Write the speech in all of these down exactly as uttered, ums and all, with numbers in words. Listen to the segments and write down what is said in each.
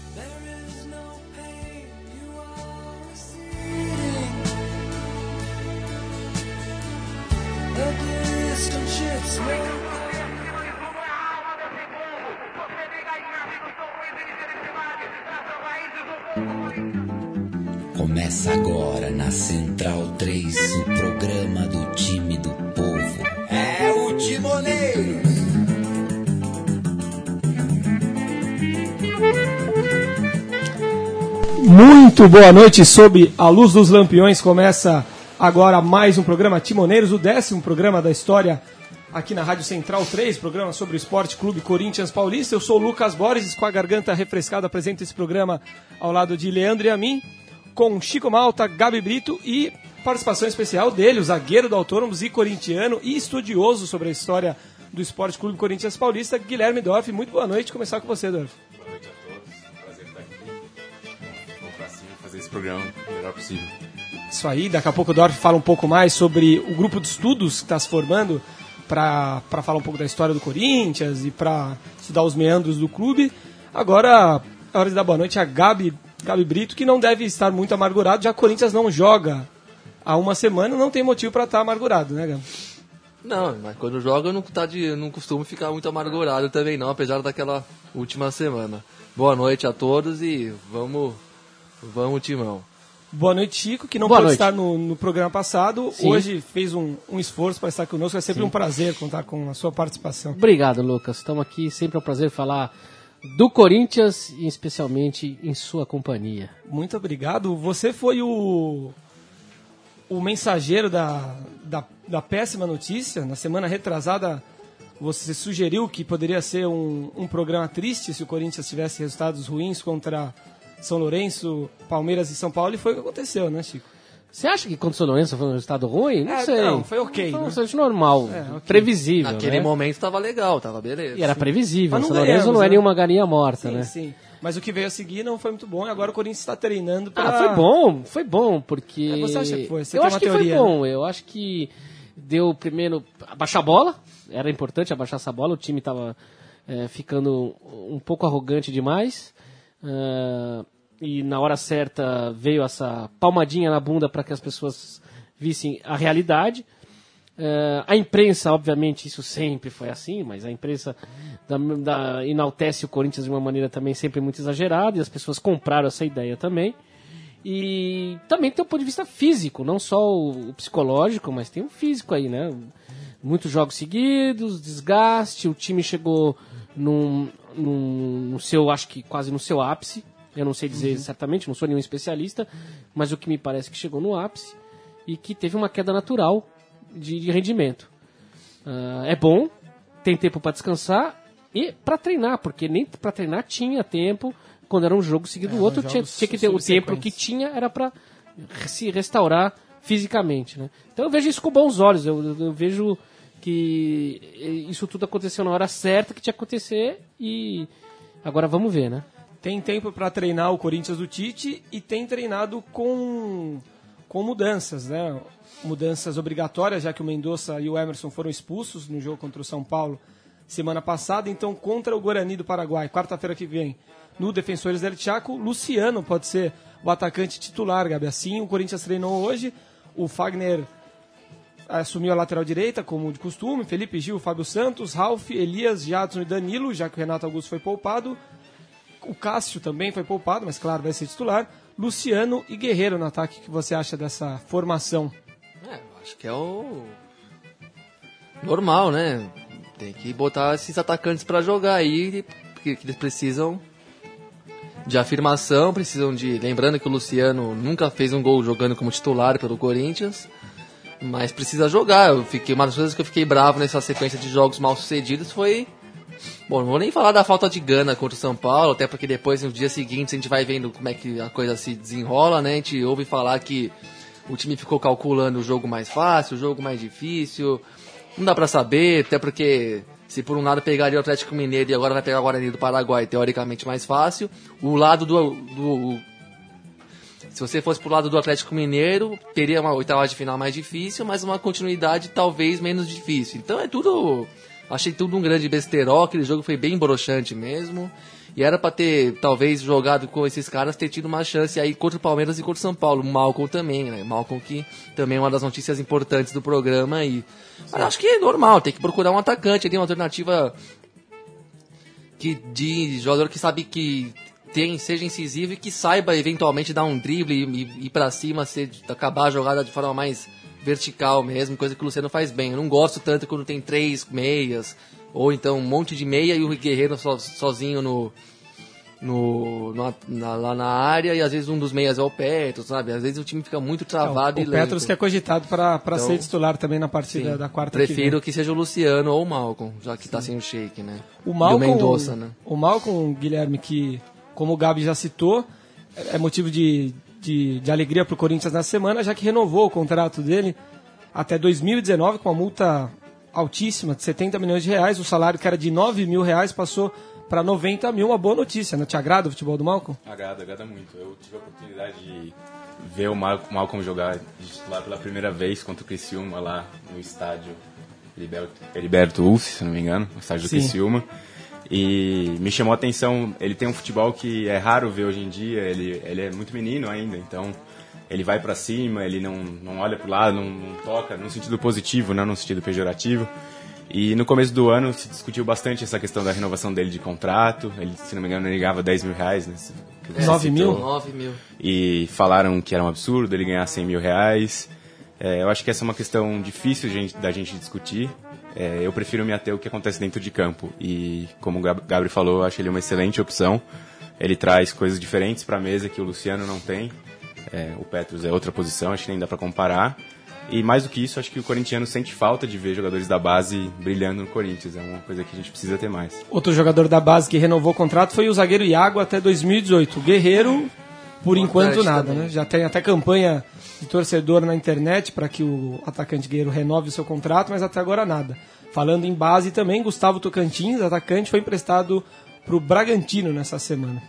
Começa agora na Central três o programa do time do povo. É o Timoneiro. Muito boa noite, sob a luz dos lampiões. Começa agora mais um programa Timoneiros, o décimo programa da história aqui na Rádio Central três, programa sobre o Esporte Clube Corinthians Paulista. Eu sou o Lucas Borges, com a garganta refrescada, apresento esse programa ao lado de Leandro e a mim, com Chico Malta, Gabi Brito e participação especial dele, o zagueiro do Autônomos e corintiano e estudioso sobre a história do Esporte Clube Corinthians Paulista, Guilherme Dorff. Muito boa noite, começar com você, Dorff. Boa noite a todos, prazer estar aqui. Vamos pra cima fazer esse programa o melhor possível. Isso aí, daqui a pouco o Dorff fala um pouco mais sobre o grupo de estudos que está se formando para falar um pouco da história do Corinthians e para estudar os meandros do clube. Agora é hora de dar boa noite a Gabi, Gabi Brito, que não deve estar muito amargurado, já que o Corinthians não joga há uma semana, não tem motivo para estar amargurado, né, Gabi? Não, mas quando joga eu não, tá de, não costumo ficar muito amargurado também não, apesar daquela última semana. Boa noite a todos e vamos, vamos Timão. Boa noite, Chico, que não Boa pôde noite. estar no, no programa passado. Sim. Hoje fez um, um esforço para estar conosco. É sempre Sim. um prazer contar com a sua participação. Obrigado, Lucas. Estamos aqui, sempre é um prazer falar do Corinthians e especialmente em sua companhia. Muito obrigado. Você foi o, o mensageiro da, da, da péssima notícia. Na semana retrasada, você sugeriu que poderia ser um, um programa triste se o Corinthians tivesse resultados ruins contra São Lourenço, Palmeiras e São Paulo. E foi o que aconteceu, né, Chico? Você acha que contra o São Lourenço foi um resultado ruim? Não É, sei. não, foi ok, Foi um né? resultado normal, É, ok. previsível. Naquele né? momento tava legal, tava beleza. E era previsível. Mas O não São Lourenço ganhamos, não é né? nenhuma galinha morta, Sim, né? sim. Mas o que veio a seguir não foi muito bom. E agora o Corinthians está treinando para... Ah, foi bom, foi bom, porque... É, você acha que foi? Você eu tem acho uma que teoria, foi bom, eu acho que deu primeiro abaixar a bola, era importante abaixar essa bola, o time estava é, ficando um pouco arrogante demais, uh, e na hora certa veio essa palmadinha na bunda para que as pessoas vissem a realidade. Uh, a imprensa, obviamente, isso sempre foi assim, mas a imprensa da, da, enaltece o Corinthians de uma maneira também sempre muito exagerada, e as pessoas compraram essa ideia também. E também tem um ponto de vista físico, não só o, o psicológico, mas tem o físico aí, né? Muitos jogos seguidos, desgaste, o time chegou num, num, no seu, acho que quase no seu ápice, eu não sei dizer Uhum. certamente, não sou nenhum especialista, mas o que me parece que chegou no ápice e que teve uma queda natural de, de rendimento. Uh, é bom, tem tempo para descansar e para treinar, porque nem para treinar tinha tempo. Quando era um jogo seguido do É, outro, jogos tinha, tinha que ter o tempo subsequentes. que tinha era para se restaurar fisicamente, né? Então eu vejo isso com bons olhos. Eu, eu, eu vejo que isso tudo aconteceu na hora certa que tinha que acontecer e agora vamos ver, né? Tem tempo para treinar o Corinthians do Tite e tem treinado com, com mudanças, né? Mudanças obrigatórias, já que o Mendonça e o Emerson foram expulsos no jogo contra o São Paulo semana passada. Então, contra o Guarani do Paraguai, quarta-feira que vem, no Defensores del Chaco, Luciano pode ser o atacante titular, Gabi. Assim, o Corinthians treinou hoje, o Fagner assumiu a lateral direita, como de costume, Felipe Gil, Fábio Santos, Ralf, Elias, Jadson e Danilo, já que o Renato Augusto foi poupado. O Cássio também foi poupado, mas claro, vai ser titular. Luciano e Guerreiro no ataque. O que você acha dessa formação? É, acho que é o normal, né? Tem que botar esses atacantes pra jogar aí, porque eles precisam de afirmação, precisam de... Lembrando que o Luciano nunca fez um gol jogando como titular pelo Corinthians, mas precisa jogar. Eu fiquei, uma das coisas que eu fiquei bravo nessa sequência de jogos mal sucedidos foi... Bom, não vou nem falar da falta de gana contra o São Paulo, até porque depois, no dia seguinte, a gente vai vendo como é que a coisa se desenrola, né? A gente ouve falar que o time ficou calculando o jogo mais fácil, o jogo mais difícil. Não dá pra saber, até porque se por um lado pegaria o Atlético Mineiro e agora vai pegar o Guarani do Paraguai, teoricamente mais fácil. O lado do... do se você fosse pro lado do Atlético Mineiro, teria uma oitava de final mais difícil, mas uma continuidade talvez menos difícil. Então é tudo... Achei tudo um grande besterol, aquele jogo foi bem broxante mesmo. E era pra ter, talvez, jogado com esses caras, ter tido uma chance aí contra o Palmeiras e contra o São Paulo. O Malcom também, né? Malcom que também é uma das notícias importantes do programa aí. Mas acho que é normal, tem que procurar um atacante, tem uma alternativa que, de jogador que sabe que tem, seja incisivo e que saiba eventualmente dar um drible e, e ir pra cima, ser, acabar a jogada de forma mais vertical mesmo, coisa que o Luciano faz bem. Eu não gosto tanto quando tem três meias, ou então um monte de meia e o Guerreiro so, sozinho no, no, no na, lá na área, e às vezes um dos meias é o Petros, sabe? Às vezes o time fica muito travado é, o, e o lento. O Petros que é cogitado para então, ser titular também na partida sim, da quarta. Prefiro que, que seja o Luciano ou o Malcom, já que sim. Tá sem o Sheik, né? O Malcom, e o Mendonça, né? O Malcom, Guilherme, que como o Gabi já citou, é motivo de, de, de alegria para o Corinthians na semana, já que renovou o contrato dele até dois mil e dezenove com uma multa altíssima de setenta milhões de reais. O salário que era de nove mil reais passou para noventa mil. Uma boa notícia, né? Te agrada o futebol do Malcom? Agrada, agrada muito. Eu tive a oportunidade de ver o Mal- Malcom jogar de titular pela primeira vez contra o Criciúma lá no estádio Heriberto, Heriberto Ulf, se não me engano, no estádio do Sim. Criciúma. E me chamou a atenção, ele tem um futebol que é raro ver hoje em dia, ele, ele é muito menino ainda, então ele vai pra cima, ele não, não olha pro lado, não, não toca, no sentido positivo, não no sentido pejorativo. E no começo do ano se discutiu bastante essa questão da renovação dele de contrato, ele, se não me engano, ele ganhava dez mil reais, né? É, nove mil? nove mil. E falaram que era um absurdo ele ganhar cem mil reais. É, eu acho que essa é uma questão difícil gente, da gente discutir. É, eu prefiro me ater ao que acontece dentro de campo. E como o Gabriel falou, eu acho ele uma excelente opção. Ele traz coisas diferentes para a mesa que o Luciano não tem. É, o Petros é outra posição, acho que nem dá para comparar. E mais do que isso, acho que o corintiano sente falta de ver jogadores da base brilhando no Corinthians. É uma coisa que a gente precisa ter mais. Outro jogador da base que renovou o contrato foi o zagueiro Iago até dois mil e dezoito. O Guerreiro, por enquanto, nada, também. né? Já tem até campanha de torcedor na internet para que o atacante Guerreiro renove o seu contrato, mas até agora nada. Falando em base também, Gustavo Tocantins, atacante, foi emprestado para o Bragantino nessa semana.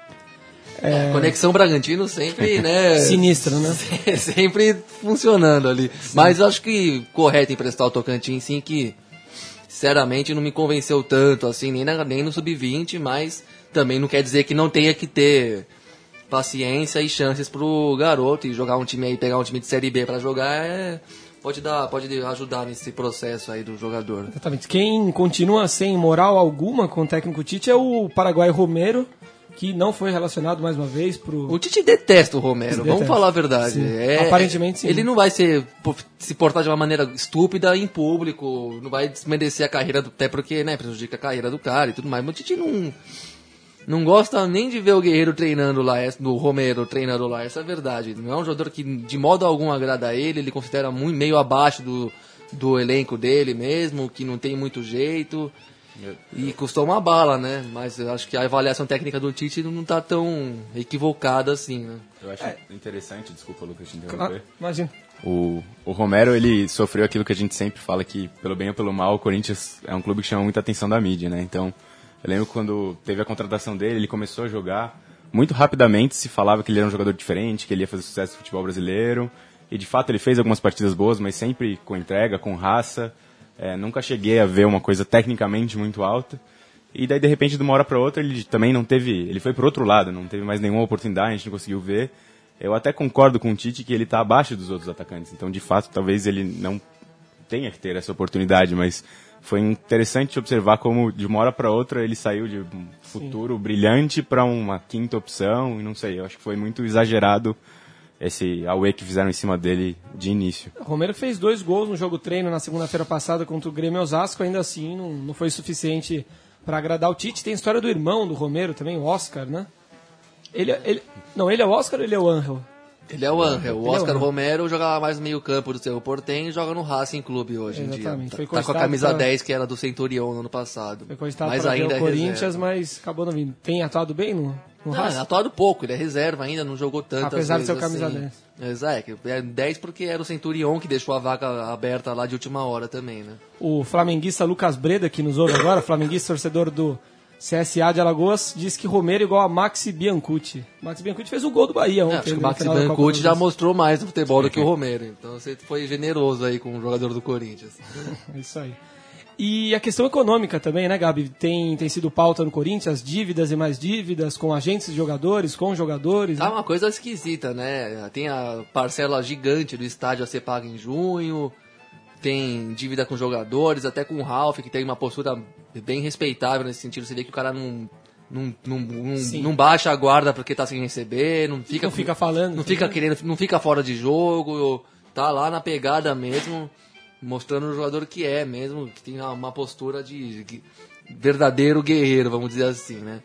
É... Conexão Bragantino sempre, né? Sinistro, né? Sempre funcionando ali. Sim. Mas eu acho que correto emprestar o Tocantins, sim, que sinceramente não me convenceu tanto, assim, nem, na, nem no sub vinte, mas também não quer dizer que não tenha que ter paciência e chances pro garoto, e jogar um time aí, pegar um time de Série B pra jogar, é, pode, dar, pode ajudar nesse processo aí do jogador. Exatamente. Quem continua sem moral alguma com o técnico Tite é o paraguaio Romero, que não foi relacionado mais uma vez pro... O Tite detesta o Romero, detesta. Vamos falar a verdade. É, Aparentemente sim. Ele não vai ser, se portar de uma maneira estúpida em público, não vai desmerecer a carreira, do, até porque, né, prejudica a carreira do cara e tudo mais, mas o Tite não... Não gosta nem de ver o Guerreiro treinando lá, do Romero treinando lá, essa é a verdade. Não é um jogador que de modo algum agrada a ele, ele considera muito, meio abaixo do, do elenco dele mesmo, que não tem muito jeito. E custou uma bala, né? Mas eu acho que a avaliação técnica do Tite não tá tão equivocada assim, né? Eu acho é. interessante, desculpa, Lucas, te interromper. Claro, imagina. O, o Romero, ele sofreu aquilo que a gente sempre fala, que pelo bem ou pelo mal, o Corinthians é um clube que chama muita atenção da mídia, né? Então... Eu lembro quando teve a contratação dele, ele começou a jogar. Muito rapidamente se falava que ele era um jogador diferente, que ele ia fazer sucesso no futebol brasileiro. E de fato ele fez algumas partidas boas, mas sempre com entrega, com raça. É, nunca cheguei a ver uma coisa tecnicamente muito alta. E daí de repente de uma hora para outra ele também não teve... Ele foi pro outro lado, não teve mais nenhuma oportunidade, a gente não conseguiu ver. Eu até concordo com o Tite que ele está abaixo dos outros atacantes. Então de fato talvez ele não tenha que ter essa oportunidade, mas... Foi interessante observar como, de uma hora para outra, ele saiu de um futuro Sim. brilhante para uma quinta opção, e não sei, eu acho que foi muito exagerado esse auê que fizeram em cima dele de início. O Romero fez dois gols no jogo treino na segunda-feira passada contra o Grêmio Osasco, ainda assim não, não foi suficiente para agradar o Tite. Tem a história do irmão do Romero também, o Oscar, né? Ele, ele, não, ele é o Oscar ou ele é o Angel? Ele é o Angel. O ele Oscar é o Romero jogava mais no meio campo do Cerro Porteño e joga no Racing Clube hoje Exatamente. em dia. Foi tá, tá com a camisa pra... dez, que era do Centurion no ano passado. Foi cogitado mas para ainda ver o é Corinthians, reserva. mas acabou não vindo. Tem atuado bem no, no Não, Racing? é atuado pouco, ele é reserva ainda, não jogou tanto. Apesar de ser o assim. camisa dez. Exato, é dez porque era o Centurion que deixou a vaga aberta lá de última hora também, né? O flamenguista Lucas Breda, que nos ouve agora, flamenguista torcedor do C S A de Alagoas, diz que Romero é igual a Maxi Biancucci. Maxi Biancucchi fez o gol do Bahia ontem. É, acho que o no Maxi final da Copa Biancucci do já Brasil. mostrou mais no futebol do que o Romero. Então você foi generoso aí com o jogador do Corinthians. É isso aí. E a questão econômica também, né, Gabi? Tem, tem sido pauta no Corinthians, dívidas e mais dívidas, com agentes de jogadores, com jogadores. Tá né? uma coisa esquisita, né? Tem a parcela gigante do estádio a ser paga em junho, tem dívida com jogadores, até com o Ralf, que tem uma postura bem respeitável nesse sentido. Você vê que o cara não, não, não, não, não baixa a guarda porque tá sem receber, não fica, Não fica falando. não fica querendo, não fica fora de jogo, tá lá na pegada mesmo, mostrando o jogador que é mesmo, que tem uma postura de, de verdadeiro guerreiro, vamos dizer assim, né?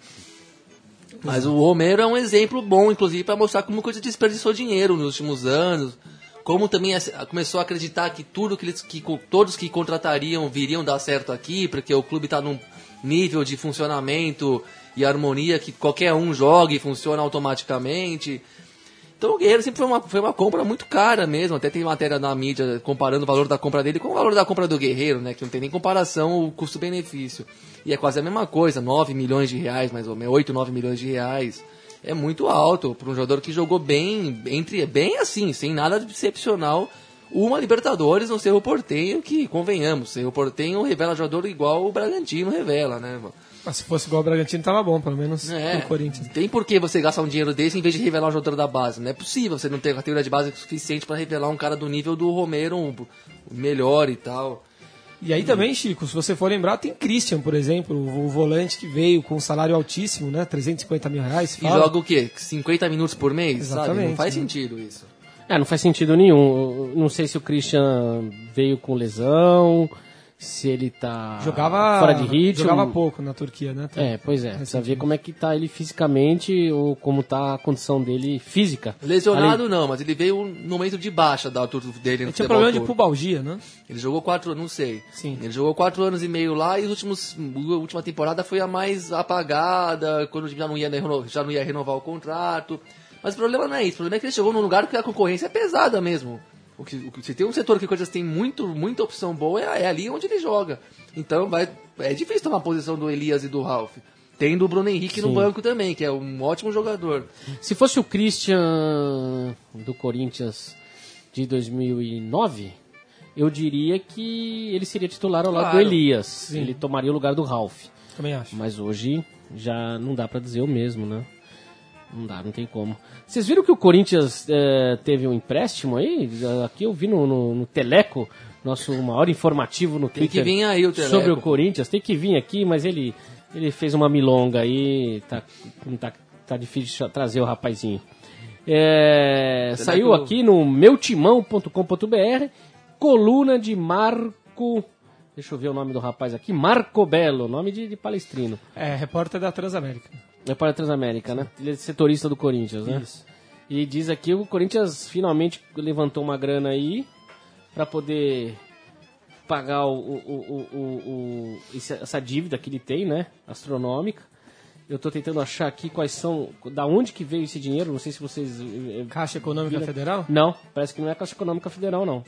Mas o Romero é um exemplo bom, inclusive, para mostrar como o Corinthians desperdiçou dinheiro nos últimos anos, como também começou a acreditar que tudo que eles, que todos que contratariam viriam dar certo aqui, porque o clube está num nível de funcionamento e harmonia que qualquer um joga e funciona automaticamente. Então o Guerreiro sempre foi uma, foi uma compra muito cara mesmo, até tem matéria na mídia comparando o valor da compra dele com o valor da compra do Guerreiro, né, que não tem nem comparação o custo-benefício. E é quase a mesma coisa, nove milhões de reais mais ou menos, oito, nove milhões de reais. É muito alto para um jogador que jogou bem, entre bem assim, sem nada de excepcional, uma Libertadores no Cerro Porteño, que, convenhamos, Cerro Porteño revela jogador igual o Bragantino revela, né? Mas se fosse igual o Bragantino, tava bom, pelo menos É, pro Corinthians. tem por que você gastar um dinheiro desse em vez de revelar um jogador da base. Não é possível você não ter categoria de base suficiente para revelar um cara do nível do Romero, um, melhor e tal. E aí também, Chico, se você for lembrar, tem Christian, por exemplo, o volante que veio com um salário altíssimo, né? trezentos e cinquenta mil reais. E fala. joga o quê? cinquenta minutos por mês? Exatamente, Sabe? Não faz né? sentido isso. É, não faz sentido nenhum. Não sei se o Christian veio com lesão, se ele tá Jogava, fora de ritmo. Jogava pouco na Turquia, né? É, pois é. Precisa ver como é que tá ele fisicamente ou como tá a condição dele física. Lesionado Além- não, mas ele veio no momento de baixa da altura dele no Ele tinha futebol problema de turco. pubalgia, né? Ele jogou quatro, não sei. Sim. Ele jogou quatro anos e meio lá e os últimos, a última temporada foi a mais apagada, quando já não ia, reno- já não ia renovar o contrato. Mas o problema não é isso, o problema é que ele chegou num lugar que a concorrência é pesada mesmo. O que, o que, se tem um setor que o Corinthians tem muito, muita opção boa, é, é ali onde ele joga. Então vai, é difícil tomar a posição do Elias e do Ralf. Tem do Bruno Henrique no Sim. banco também, que é um ótimo jogador. Se fosse o Christian do Corinthians de dois mil e nove, eu diria que ele seria titular ao lado Claro. do Elias. Ele tomaria o lugar do Ralf. Também acho. Mas hoje já não dá pra dizer o mesmo, né? Não dá, não tem como. Vocês viram que o Corinthians eh, teve um empréstimo aí? Aqui eu vi no, no, no Teleco, nosso maior informativo no Tem Twitter. que vir aí o Teleco. Sobre o Corinthians. Tem que vir aqui, mas ele, ele fez uma milonga aí. Tá, tá, tá difícil de trazer o rapazinho. É, Teleco- saiu aqui no meu timão ponto com ponto b r, coluna de Marco... Deixa eu ver o nome do rapaz aqui. Marco Belo, nome de, de palestrino. É, repórter da Transamérica. É para a Transamérica, né? Ele é setorista do Corinthians, né? Isso. E diz aqui que o Corinthians finalmente levantou uma grana aí para poder pagar o, o, o, o, o- esse- essa dívida que ele tem, né? Astronômica. Eu tô tentando achar aqui quais são... Da onde que veio esse dinheiro? Não sei se vocês... eh, eh, Caixa Econômica viram. Federal? Não, parece que não é Caixa Econômica Federal, não.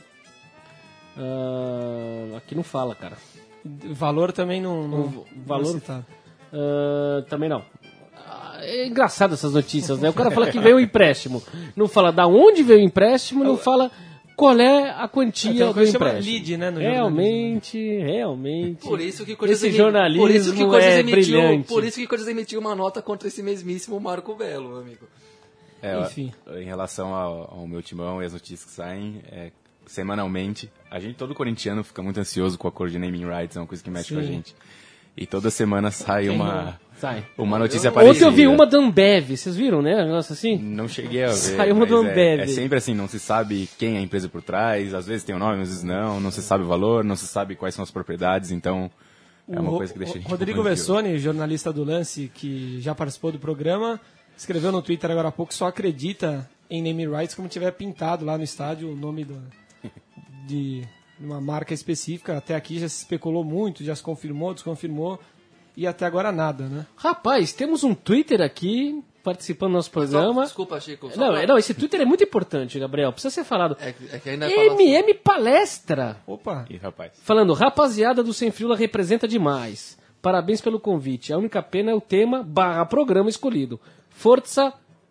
Ah, aqui não fala, cara. Valor também não, não, O valor- não é citado. Ah, também não. Ah, é engraçado essas notícias, né? O cara fala que veio o empréstimo. Não fala da onde veio o empréstimo, não fala qual é a É, tem quantia uma do coisa que chama empréstimo. lead, né, no realmente, realmente. Por isso que o Corinthians Esse emi- jornalismo por isso que o Corinthians é emitiu, brilhante. Por isso que o Corinthians emitiu uma nota contra esse mesmíssimo Marco Belo, meu amigo. É, Enfim. Em relação ao, ao meu timão e as notícias que saem, é, semanalmente, a gente, todo corintiano, fica muito ansioso com a cor de naming rights, é uma coisa que mexe com a Sim. gente. E toda semana sai uma, Sai. uma notícia Ontem parecida. eu vi uma da Ambev, vocês viram, né? Negócio assim? Não cheguei a ver. Saiu uma mas do é, Ambev. é sempre assim, não se sabe quem é a empresa por trás, às vezes tem o nome, às vezes não, não se sabe o valor, não se sabe quais são as propriedades, então é uma O coisa que deixa a Ro- gente Rodrigo um pouco ansioso. Vessone, jornalista do Lance, que já participou do programa, escreveu no Twitter agora há pouco, só acredita em name rights como tiver pintado lá no estádio o nome do, de uma marca específica. Até aqui já se especulou muito, já se confirmou, desconfirmou, e até agora nada, né? Rapaz, temos um Twitter aqui participando do nosso programa. Desculpa, Chico. só Não, pra- não, esse Twitter é muito importante, Gabriel. Precisa ser falado. É, que- é que ainda fala M M Palestra. Opa! Ih, rapaz. Falando, rapaziada do Sem Frila representa demais. Parabéns pelo convite. A única pena é o tema barra programa escolhido. Força.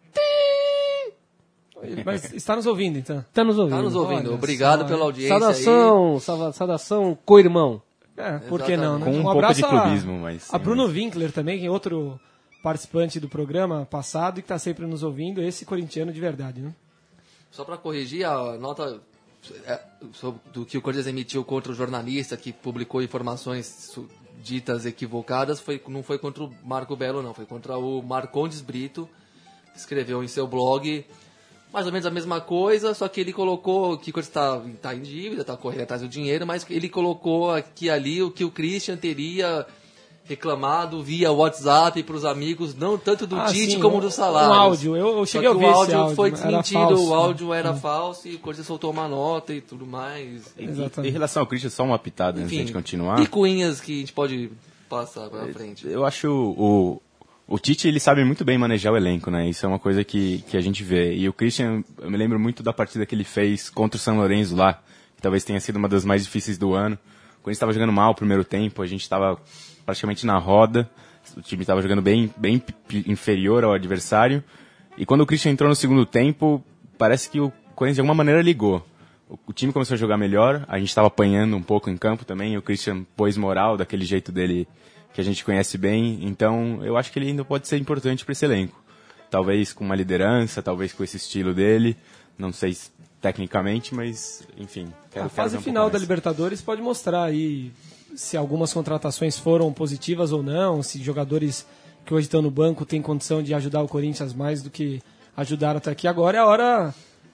Mas está nos ouvindo, então. Tá nos ouvindo. Tá nos ouvindo. Olha Obrigado só, pela hein? audiência aí. Saudação, salva- saudação, co-irmão. É, por que não, né? Com um, um pouco abraço de clubismo, mas... A, a Bruno Winkler também, que é outro participante do programa passado e que está sempre nos ouvindo, esse corintiano de verdade, né? Só para corrigir, a nota é, sobre, do que o Corinthians emitiu contra o jornalista que publicou informações su, ditas equivocadas, foi, não foi contra o Marco Belo, não. Foi contra o Marcondes Brito, que escreveu em seu blog mais ou menos a mesma coisa, só que ele colocou que o Corinthians está tá em dívida, está correndo atrás do dinheiro, mas ele colocou aqui ali o que o Christian teria reclamado via WhatsApp para os amigos, não tanto do ah, Tite sim, como do Salário. O áudio, eu, eu cheguei a ouvir o esse áudio áudio, foi era desmentido, falso, o áudio né? era é. falso e o Corinthians soltou uma nota e tudo mais. E, Exatamente. em relação ao Christian, só uma pitada antes de a gente continuar. Picuinhas que a gente pode passar para frente. Eu acho o, o Tite, ele sabe muito bem manejar o elenco, né? Isso é uma coisa que, que a gente vê. E o Christian, eu me lembro muito da partida que ele fez contra o São Lourenço lá, que talvez tenha sido uma das mais difíceis do ano. Quando a gente estava jogando mal o primeiro tempo, a gente estava praticamente na roda, o time estava jogando bem, bem inferior ao adversário, e quando o Christian entrou no segundo tempo, parece que o Corinthians de alguma maneira ligou. O, o time começou a jogar melhor, a gente estava apanhando um pouco em campo também, e o Christian pôs moral daquele jeito dele que a gente conhece bem, então eu acho que ele ainda pode ser importante para esse elenco. Talvez com uma liderança, talvez com esse estilo dele, não sei se tecnicamente, mas enfim. Quero, a fase quero um final da mais. Libertadores pode mostrar aí se algumas contratações foram positivas ou não, se jogadores que hoje estão no banco têm condição de ajudar o Corinthians mais do que ajudaram até aqui. Agora é a hora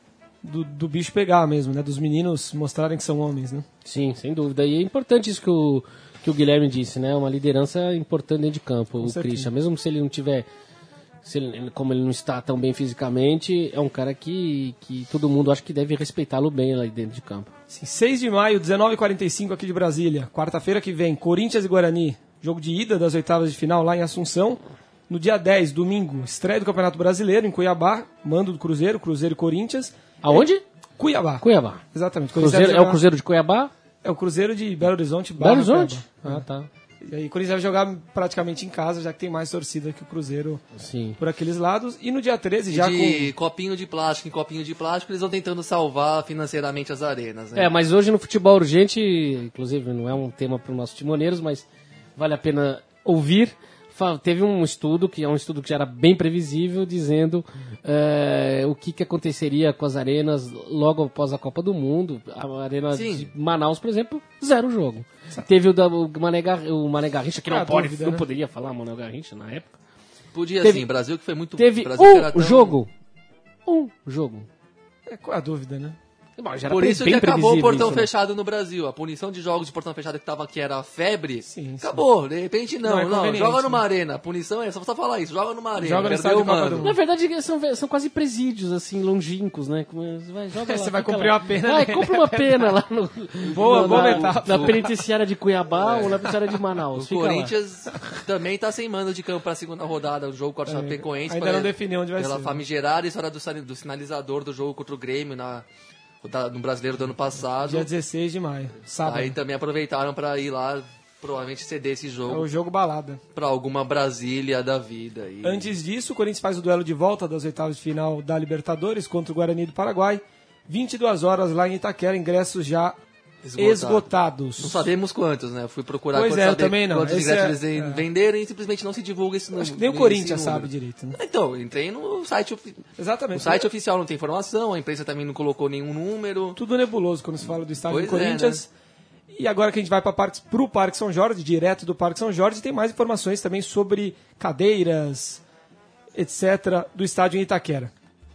do, do bicho pegar mesmo, né? Dos meninos mostrarem que são homens, né? Sim, sem dúvida. E é importante isso que o, que o Guilherme disse, né? Uma liderança importante dentro de campo, Com o certeza. Christian. Mesmo se ele não tiver... Se ele, como ele não está tão bem fisicamente, é um cara que, que todo mundo acha que deve respeitá-lo bem lá dentro de campo. Sim, seis de maio, dezenove e quarenta e cinco aqui de Brasília. Quarta-feira que vem, Corinthians e Guarani. Jogo de ida das oitavas de final lá em Assunção. No dia dez, domingo, estreia do Campeonato Brasileiro em Cuiabá. Mando do Cruzeiro, Cruzeiro e Corinthians. Aonde? Cuiabá. Cuiabá. Exatamente. Cruzeiro, vai é o jogar- Cruzeiro de Cuiabá? É o Cruzeiro de Belo Horizonte. Belo barra Horizonte? Cuiabá. Ah, tá. E aí o Corinthians vai jogar praticamente em casa, já que tem mais torcida que o Cruzeiro Sim. por aqueles lados. E no dia treze, E já de com... copinho de plástico em copinho de plástico, eles vão tentando salvar financeiramente as arenas, né? É, mas hoje no futebol urgente, inclusive não é um tema para os nossos timoneiros, mas vale a pena ouvir. Fa- Teve um estudo, que é um estudo que já era bem previsível, dizendo é, o que, que aconteceria com as arenas logo após a Copa do Mundo. A arena Sim. de Manaus, por exemplo, zero jogo. Teve o, da, o, Mané, Gar- o Mané Garrincha, que não, Ah, pode, dúvida, não né? poderia falar Mané Garrincha na época. Podia Teve- sim, Brasil que foi muito... Teve Brasil que era um tão- jogo. Um jogo. É, qual é a dúvida, né? Bom, já era Por pre- isso que bem acabou o previsível portão isso, né? fechado no Brasil. A punição de jogos de portão fechado que tava aqui era a febre. Sim, sim. Acabou. De repente Não não. é Não, conveniente, joga né? numa arena. A punição é só só falar isso. Joga numa arena. Joga no Perdeu estádio o de Copa mano. do Mundo. Na verdade, são, são quase presídios, assim, longínquos, né? Como- Vai, joga lá, Você vai fica cumprir lá. uma pena, Vai, né? compra uma pena lá no, Boa, no- boa na, metáfora. na penitenciária de Cuiabá ou na penitenciária de Manaus. O Fica lá. Corinthians também tá sem mando de campo pra segunda rodada. O jogo contra o Chapecoense. ainda pra- não definiu onde vai pela ser. famigerada história do, sani- do sinalizador do jogo contra o Grêmio na, da- no Brasileiro do ano passado. Dia dezesseis de maio, sábado. Aí também aproveitaram pra ir lá, provavelmente ceder esse É jogo o jogo balada. pra alguma Brasília da vida. E... Antes disso, o Corinthians faz o duelo de volta das oitavas de final da Libertadores contra o Guarani do Paraguai. vinte e duas horas lá em Itaquera, ingressos já Esgotado. esgotados. Não sabemos quantos, né? Eu fui procurar Pois quantos, é, eu saber também não. quantos Esse ingressos é- eles é. venderam e simplesmente não se divulga esse número. Acho que nem o esse Corinthians número. sabe direito, né? Então, entrei no site, ofi- Exatamente. o site oficial não tem informação, a imprensa também não colocou nenhum número. Tudo nebuloso quando se fala do estádio Pois do Corinthians. E agora que a gente vai para o Parque São Jorge, direto do Parque São Jorge, tem mais informações também sobre cadeiras, etcétera, do estádio em Itaquera.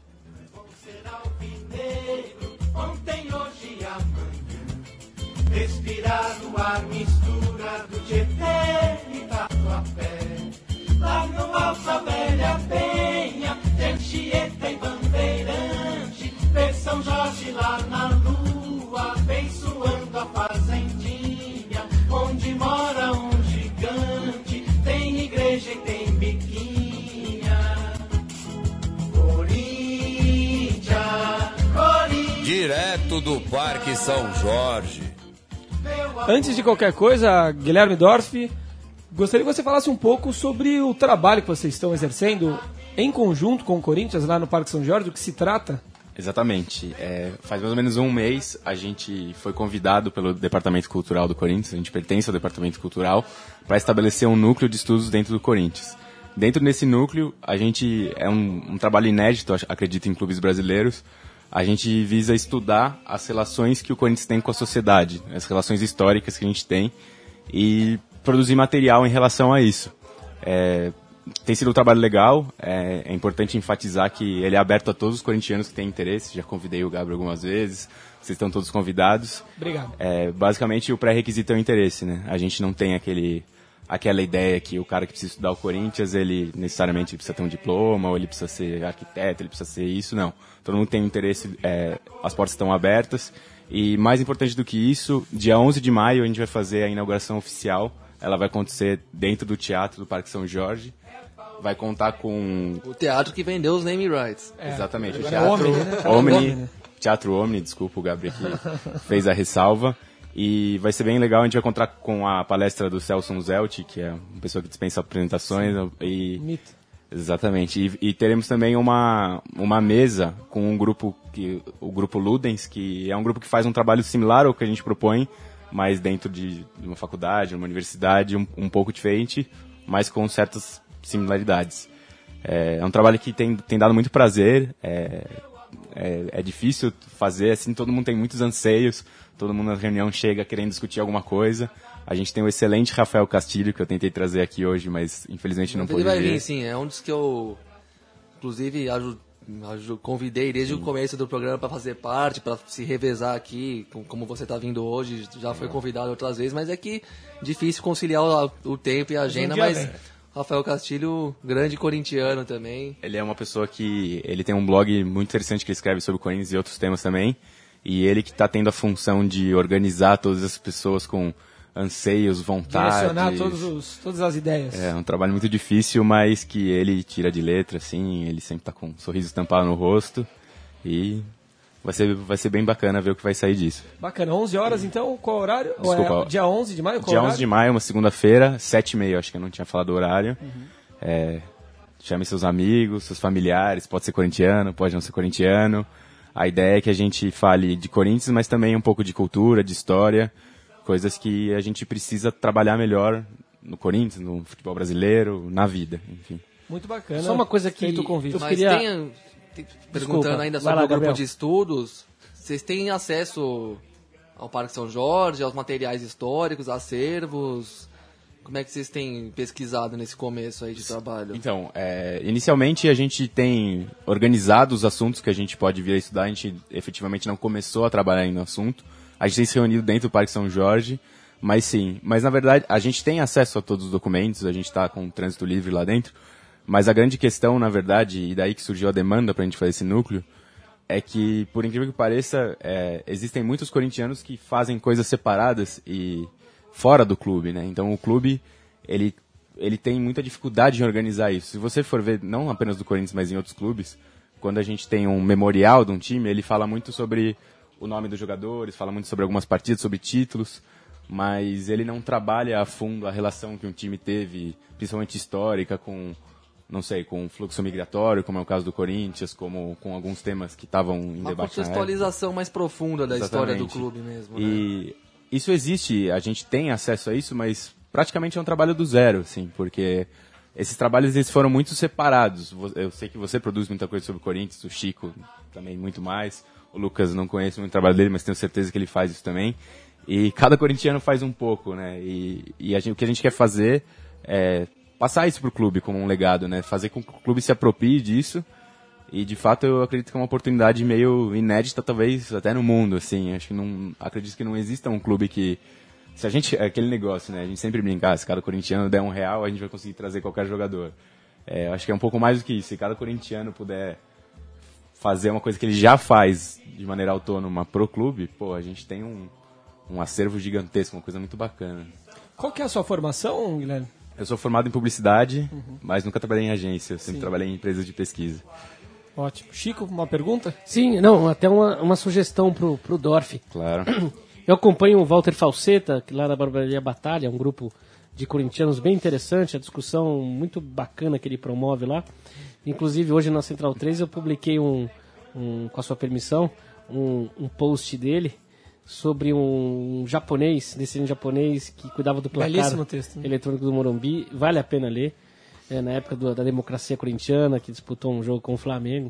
Ontem, hoje e amanhã, respirar no ar, mistura do Tietê e Tatuapé. Lá no Alta Velha Penha, tem Anchieta e Bandeirante, vê São Jorge lá na lua, abençoando a fazendinha, onde mora um gigante, tem igreja e tem biquinha. Corinthians, Corinthians. Direto do Parque São Jorge. Antes de qualquer coisa, Guilherme Dorff, gostaria que você falasse um pouco sobre o trabalho que vocês estão exercendo em conjunto com o Corinthians lá no Parque São Jorge, do que se trata Exatamente. É, faz mais ou menos um mês a gente foi convidado pelo Departamento Cultural do Corinthians, a gente pertence ao Departamento Cultural, para estabelecer um núcleo de estudos dentro do Corinthians. Dentro desse núcleo, a gente é um, um trabalho inédito, acredito, em clubes brasileiros. A gente visa estudar as relações que o Corinthians tem com a sociedade, as relações históricas que a gente tem, e produzir material em relação a isso. É, tem sido um trabalho legal, é, é importante enfatizar que ele é aberto a todos os corintianos que têm interesse. Já convidei o Gabriel algumas vezes, vocês estão todos convidados. Obrigado. É, basicamente, o pré-requisito é o interesse, né? A gente não tem aquele, aquela ideia que o cara que precisa estudar o Corinthians, ele necessariamente precisa ter um diploma, ou ele precisa ser arquiteto, ele precisa ser isso, não. Todo mundo tem interesse, é, as portas estão abertas. E mais importante do que isso, dia onze de maio a gente vai fazer a inauguração oficial. Ela vai acontecer dentro do Teatro do Parque São Jorge. Vai contar com... O teatro que vendeu os name rights. É, exatamente, o é Teatro Omni, né? Omni, Omni, né? Teatro Omni, desculpa, o Gabriel que fez a ressalva. E vai ser bem legal, a gente vai contar com a palestra do Celso Zelt, que é uma pessoa que dispensa apresentações. E, Mito. exatamente, e, e teremos também uma, uma mesa com um grupo, que, o grupo Ludens, que é um grupo que faz um trabalho similar ao que a gente propõe, mas dentro de uma faculdade, uma universidade, um, um pouco diferente, mas com certas similaridades. É, é um trabalho que tem, tem dado muito prazer, é, é, é difícil fazer, assim, todo mundo tem muitos anseios, todo mundo na reunião chega querendo discutir alguma coisa. A gente tem o excelente Rafael Castilho, que eu tentei trazer aqui hoje, mas infelizmente não Ele pôde vai vir. vir, sim. É um dos que eu, inclusive, aju- aju- convidei desde o começo do programa para fazer parte, para se revezar aqui, com- como você está vindo hoje. Já foi convidado outras vezes, mas é que difícil conciliar o, o tempo e a agenda, dia mas vem. Rafael Castilho, grande corintiano também. Ele é uma pessoa que... Ele tem um blog muito interessante que ele escreve sobre o Corinthians e outros temas também. E ele que está tendo a função de organizar todas as pessoas com anseios, vontades. Direcionar todos os, todas as ideias. É um trabalho muito difícil, mas que ele tira de letra, assim. Ele sempre está com um sorriso estampado no rosto. E vai ser, vai ser bem bacana ver o que vai sair disso. Bacana. onze horas, então, qual horário? Ou Desculpa, é dia onze de maio? Qual Dia horário? onze de maio, uma segunda-feira, sete e meia, acho que eu não tinha falado o horário. Uhum. É, chame seus amigos, seus familiares, pode ser corintiano, pode não ser corintiano. A ideia é que a gente fale de Corinthians, mas também um pouco de cultura, de história, coisas que a gente precisa trabalhar melhor no Corinthians, no futebol brasileiro, na vida, enfim. Muito bacana. Só uma coisa que Feito o convite. eu Mas queria- tem, tem- perguntando Desculpa, ainda vai sobre lá, o grupo Gabriel. de estudos, vocês têm acesso ao Parque São Jorge, aos materiais históricos, acervos? Como é que vocês têm pesquisado nesse começo aí de trabalho? Então, é, inicialmente a gente tem organizado os assuntos que a gente pode vir a estudar, a gente efetivamente não começou a trabalhar ainda no assunto, a gente tem se reunido dentro do Parque São Jorge, mas sim, mas na verdade a gente tem acesso a todos os documentos, a gente está com o trânsito livre lá dentro, mas a grande questão, na verdade, e daí que surgiu a demanda para a gente fazer esse núcleo, é que, por incrível que pareça, é, existem muitos corintianos que fazem coisas separadas e fora do clube, né? Então o clube, ele, ele tem muita dificuldade em organizar isso. Se você for ver, não apenas do Corinthians, mas em outros clubes, quando a gente tem um memorial de um time, ele fala muito sobre o nome dos jogadores, fala muito sobre algumas partidas, sobre títulos, mas ele não trabalha a fundo a relação que um time teve, principalmente histórica, com, não sei, com o fluxo migratório, como é o caso do Corinthians, como com alguns temas que estavam em Uma debate na época. contextualização mais profunda da história do Exatamente. clube mesmo, né? E isso existe, a gente tem acesso a isso, mas praticamente é um trabalho do zero, assim, porque esses trabalhos eles foram muito separados. Eu sei que você produz muita coisa sobre o Corinthians, o Chico também muito mais, o Lucas não conheço muito o trabalho dele, mas tenho certeza que ele faz isso também. E cada corintiano faz um pouco, né? E, e a gente, o que a gente quer fazer é passar isso pro clube como um legado, né? Fazer com que o clube se aproprie disso. E de fato eu acredito que é uma oportunidade meio inédita, talvez até no mundo, assim. Acho que não, acredito que não exista um clube que, se a gente, é aquele negócio, né? A gente sempre brinca, ah, se cada corintiano der um real, a gente vai conseguir trazer qualquer jogador. É, acho que é um pouco mais do que isso. Se cada corintiano puder fazer uma coisa que ele já faz de maneira autônoma pro clube, pô, a gente tem um, um acervo gigantesco, uma coisa muito bacana. Qual que é a sua formação, Guilherme? Eu sou formado em publicidade, uhum. mas nunca trabalhei em agência, eu sempre Sim. trabalhei em empresas de pesquisa. Ótimo. Chico, uma pergunta? Sim, não, até uma, uma sugestão pro, pro Dorf. Claro. Eu acompanho o Walter Falseta, que lá na Barbearia Batalha, um grupo de corintianos bem interessante, a discussão muito bacana que ele promove lá. Inclusive, hoje na Central três eu publiquei um, um, com a sua permissão, um, um post dele sobre um japonês, descendente japonês que cuidava do placar Belíssimo texto, né? eletrônico do Morumbi. Vale a pena ler. É, na época do, da democracia corintiana, que disputou um jogo com o Flamengo.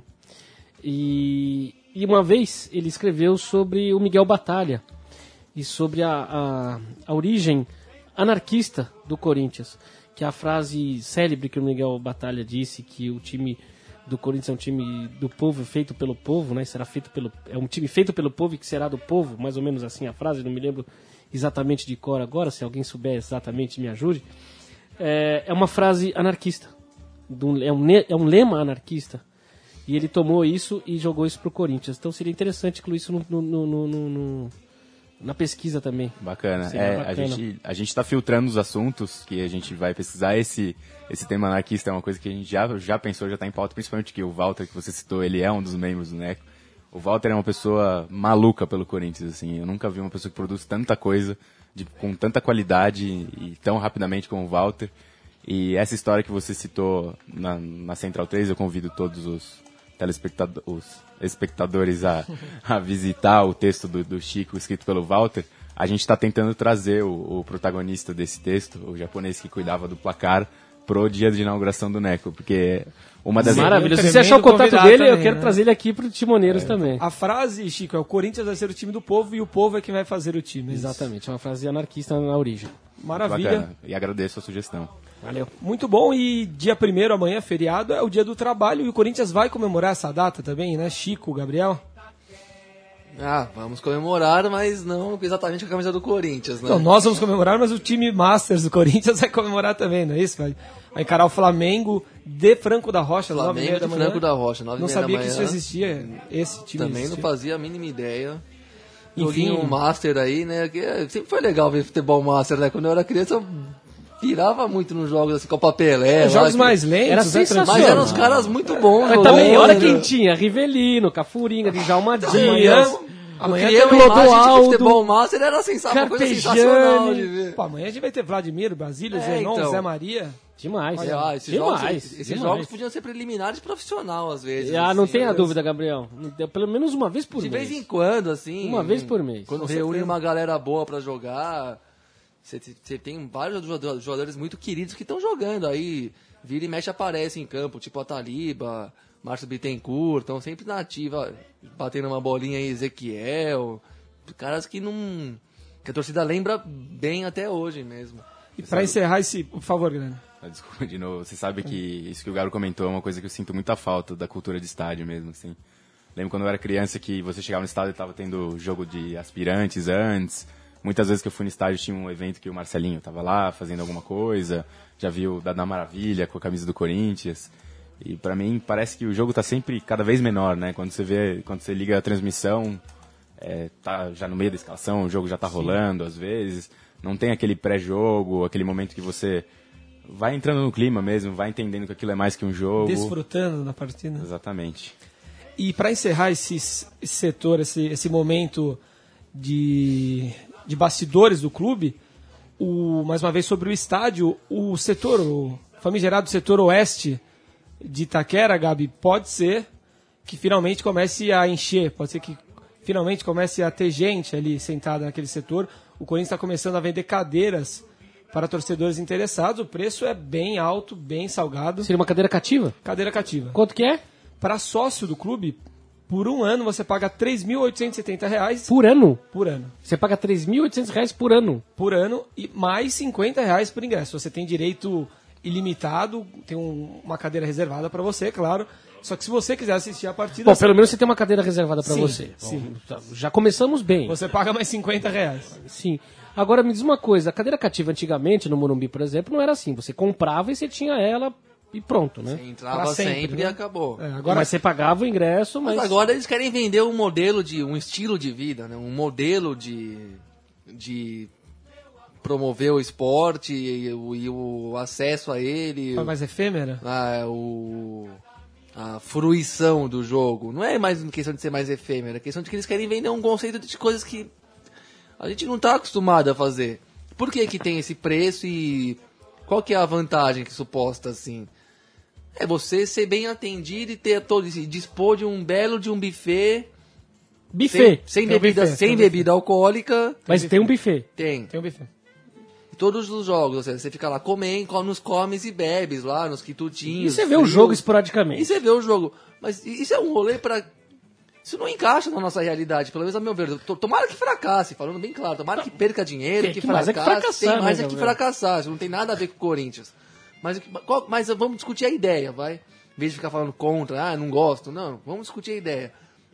E, e uma vez ele escreveu sobre o Miguel Batalha e sobre a, a, a origem anarquista do Corinthians, que é a frase célebre que o Miguel Batalha disse, que o time do Corinthians é um time do povo, feito pelo povo, né? Será feito pelo, é um time feito pelo povo e que será do povo, mais ou menos assim a frase, não me lembro exatamente de cor agora, se alguém souber exatamente me ajude. É, é uma frase anarquista, é um, é um lema anarquista, e ele tomou isso e jogou isso pro Corinthians. Então seria interessante incluir isso no, no, no, no, no, na pesquisa também. Bacana. Seria É, bacana. A gente a gente está filtrando os assuntos que a gente vai pesquisar. Esse, esse tema anarquista é uma coisa que a gente já, já pensou, já está em pauta, principalmente que o Walter, que você citou, ele é um dos membros do Neco. O Walter é uma pessoa maluca pelo Corinthians, assim. Eu nunca vi uma pessoa que produz tanta coisa, de, com tanta qualidade e, e tão rapidamente como o Walter. E essa história que você citou na, na Central três, eu convido todos os telespectadores, os espectadores a, a visitar o texto do, do Chico, escrito pelo Walter. A gente está tentando trazer o, o protagonista desse texto, o japonês que cuidava do placar, pro dia de inauguração do Neco, porque uma das... Maravilha, se tremendo você achar o contato convidado dele, eu também, quero né? trazer ele aqui pro Timoneiros também. A frase, Chico, é o Corinthians vai ser o time do povo e o povo é quem vai fazer o time. Exatamente, é uma frase anarquista na origem. Maravilha. Bacana. E agradeço a sugestão. Valeu. Muito bom, e dia primeiro, amanhã, feriado, é o dia do trabalho, e o Corinthians vai comemorar essa data também, né, Chico, Gabriel? Ah, vamos comemorar, mas não exatamente com a camisa do Corinthians, né? Então, nós vamos comemorar, mas o time Masters do Corinthians vai comemorar também, não é isso? Vai, vai encarar o Flamengo de Franco da Rocha, nove e Flamengo meia da de manhã. Franco da Rocha, nove e Não meia da sabia que manhã. isso existia, esse time Também existia. não fazia a mínima ideia. Enfim. Joguinho Master aí, né? Que é- sempre foi legal ver futebol Master, né? Quando eu era criança, eu pirava muito nos jogos assim, Copa Pelé. É, lá, jogos que- mais lentos, Era né, sensacional. Mas tranquilo. eram os caras muito bons. Mas também, jogando, olha né? quem tinha, Rivelino, Cafuringa, Djalma Amanhã, Dias, amanhã Criei tem- uma imagem de que Clodoaldo, futebol Master era sensa- uma coisa Carpegiani. sensacional de ver. Pô, amanhã a gente vai ter Vladimir, Basílio, É, Zenon, então. Zé Maria. demais. Olha, ah, esses, demais, jogos, esses demais. jogos podiam ser preliminares profissional às vezes. Ah, não assim, tenha né? dúvida, Gabriel. Pelo menos uma vez por De mês. vez em quando, assim. Uma vez por mês. Quando Com reúne certeza. uma galera boa pra jogar, você você tem vários jogadores jogadores muito queridos que estão jogando. Aí vira e mexe aparece em campo, tipo a Taliba, Márcio Bittencourt, estão sempre na ativa, batendo uma bolinha aí, Ezequiel. Caras que não. Que a torcida lembra bem até hoje mesmo. E pra encerrar esse... Por favor, Guilherme. Ah, Desculpa de novo. Você sabe que isso que o Garo comentou é uma coisa que eu sinto muita falta da cultura de estádio mesmo, assim. Lembro quando eu era criança que você chegava no estádio e tava tendo jogo de aspirantes antes. Muitas vezes que eu fui no estádio tinha um evento que o Marcelinho tava lá fazendo alguma coisa. Já vi o Dadá Maravilha com a camisa do Corinthians. E pra mim parece que o jogo tá sempre cada vez menor, né? Quando você vê, quando você liga a transmissão, é, tá já no meio da escalação, o jogo já tá rolando às vezes. Não tem aquele pré-jogo, aquele momento que você vai entrando no clima mesmo, vai entendendo que aquilo é mais que um jogo. Desfrutando da partida. Exatamente. E para encerrar esse, esse setor, esse, esse momento de, de bastidores do clube, o, mais uma vez sobre o estádio, o setor, o famigerado setor oeste de Itaquera, Gabi, pode ser que finalmente comece a encher, pode ser que finalmente comece a ter gente ali sentada naquele setor. O Corinthians está começando a vender cadeiras para torcedores interessados, o preço é bem alto, bem salgado. Seria uma cadeira cativa? Cadeira cativa. Quanto que é? Para sócio do clube, por um ano você paga três mil oitocentos e setenta reais Por ano? por ano. Você paga três mil e oitocentos reais por ano. Por ano e mais cinquenta reais por ingresso. Você tem direito ilimitado, tem um- uma cadeira reservada para você, claro. Só que se você quiser assistir a partida, Bom, pelo menos você tem uma cadeira reservada pra Sim, você. sim. Bom, já começamos bem. você paga mais cinquenta reais. Sim. Agora me diz uma coisa, a cadeira cativa antigamente, no Morumbi, por exemplo, não era assim. Você comprava e você tinha ela e pronto, né? Você entrava Pra sempre, sempre, e né? acabou. É, agora, Mas você pagava o ingresso, mas... Mas agora eles querem vender um modelo de. um estilo de vida, né? Um modelo de. de promover o esporte e o, e o acesso a ele. é mais efêmera? a, o, a fruição do jogo. Não é mais questão de ser mais efêmera, é questão de que eles querem vender um conceito de coisas que a gente não está acostumado a fazer. Por que que tem esse preço e qual que é a vantagem que suposta assim? É você ser bem atendido e ter todo, e dispor de um belo de um buffet. Buffet. Sem, sem Tem um bebida, buffet, sem tem um bebida alcoólica. Mas tem um buffet. Tem. Tem um buffet. Todos os jogos, ou seja, você fica lá comendo, come, nos comes e bebes lá, nos quitutinhos. E você vê o frios. jogo esporadicamente. E você vê o jogo. Mas isso é um rolê pra... Isso não encaixa na nossa realidade, pelo menos a meu ver. T- Tomara que fracasse, falando bem claro. Tomara que perca dinheiro, Tem que, que mais é fracasse. que fracassar, Tem mais né, é que Gabriel? fracassar. Isso não tem nada a ver com o Corinthians. Mas, o que- qual- mas vamos discutir a ideia, vai? Em vez de ficar falando contra, ah, não gosto. Não, vamos discutir a ideia.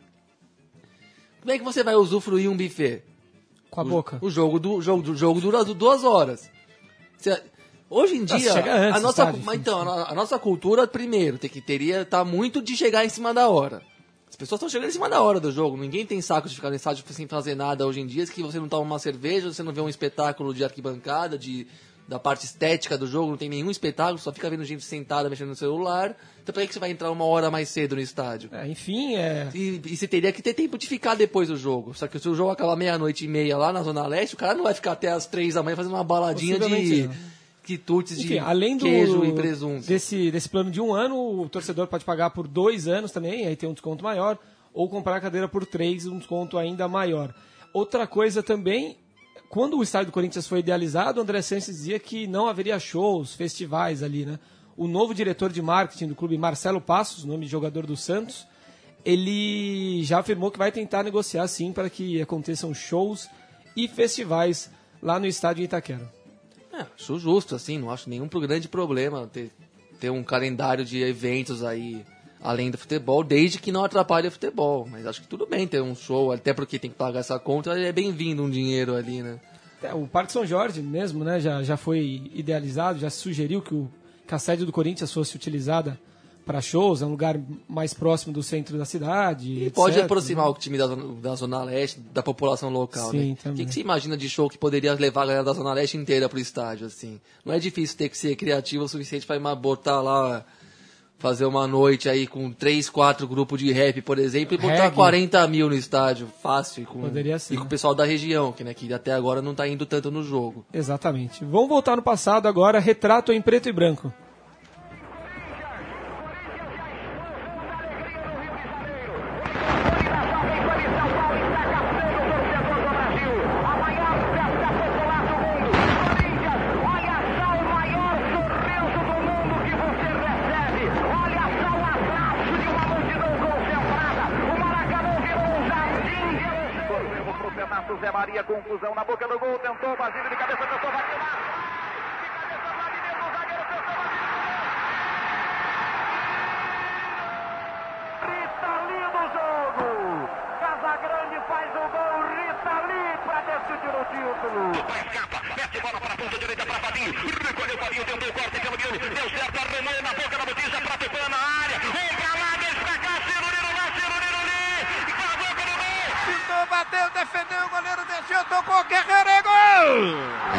Como é que você vai usufruir um buffet? Com a boca. O jogo, do, o jogo, do, jogo dura duas horas. Você- hoje em dia, chega antes, a nossa, sabe? mas então, a, a nossa cultura, primeiro, tem que, teria tá muito de chegar em cima da hora. As pessoas estão chegando em cima da hora do jogo. Ninguém tem saco de ficar no estádio sem fazer nada hoje em dia. Que você não toma uma cerveja, você não vê um espetáculo de arquibancada, de, da parte estética do jogo, não tem nenhum espetáculo, só fica vendo gente sentada mexendo no celular. Então por que que você vai entrar uma hora mais cedo no estádio? É, enfim, é... E, e você teria que ter tempo de ficar depois do jogo. Só que se o jogo acabar meia-noite e meia lá na Zona Leste, o cara não vai ficar até as três da manhã fazendo uma baladinha Possivelmente de não. quitutes de Enfim, além do, queijo e presunto. Desse, desse plano de um ano, o torcedor pode pagar por dois anos também, aí tem um desconto maior, ou comprar a cadeira por três, um desconto ainda maior. Outra coisa também, quando o estádio do Corinthians foi idealizado, o André Sanches dizia que não haveria shows, festivais ali, né? O novo diretor de marketing do clube, Marcelo Passos, nome de jogador do Santos, ele já afirmou que vai tentar negociar sim para que aconteçam shows e festivais lá no estádio em Itaquera. É, acho justo, assim, não acho nenhum grande problema ter, ter um calendário de eventos aí além do futebol, desde que não atrapalhe o futebol. Mas acho que tudo bem ter um show, até porque tem que pagar essa conta, é bem-vindo um dinheiro ali, né? É, o Parque São Jorge mesmo, né, já, já foi idealizado, já se sugeriu que, o, que a sede do Corinthians fosse utilizada para shows, é um lugar mais próximo do centro da cidade. E etcétera, pode aproximar né? o time da, zona- da Zona Leste, da população local, Sim, né? O também. que, que você imagina de show que poderia levar a galera da Zona Leste inteira pro estádio, assim? Não é difícil ter que ser criativo o suficiente para botar lá, fazer uma noite aí com três, quatro grupos de rap, por exemplo, e botar Reggae. quarenta mil no estádio, fácil, e com, Poderia ser. e com o pessoal da região, que, né, que até agora não tá indo tanto no jogo. Exatamente. Vamos voltar no passado agora, retrato em preto e branco. Zé Maria, confusão na boca do gol, tentou, Basílio de cabeça, tentou, vai tirar. De cabeça, Vladimir, o zagueiro tentou, Ritali do jogo. Casagrande faz o gol, Ritali para decidir o título. Escapa, mete bola para a ponta direita para Fabinho, recolheu Fabinho, tentou o corte, caminhou, deu certo, arremou na boca da botija para Tupã na área. O Galada está cá, Ciruliro lá, Ciruliro ali, e com a boca no gol. Pintou, bateu, defendeu, o goleiro desceu, tocou, Guerreiro, é gol!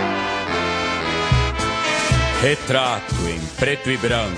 Retrato em preto e branco.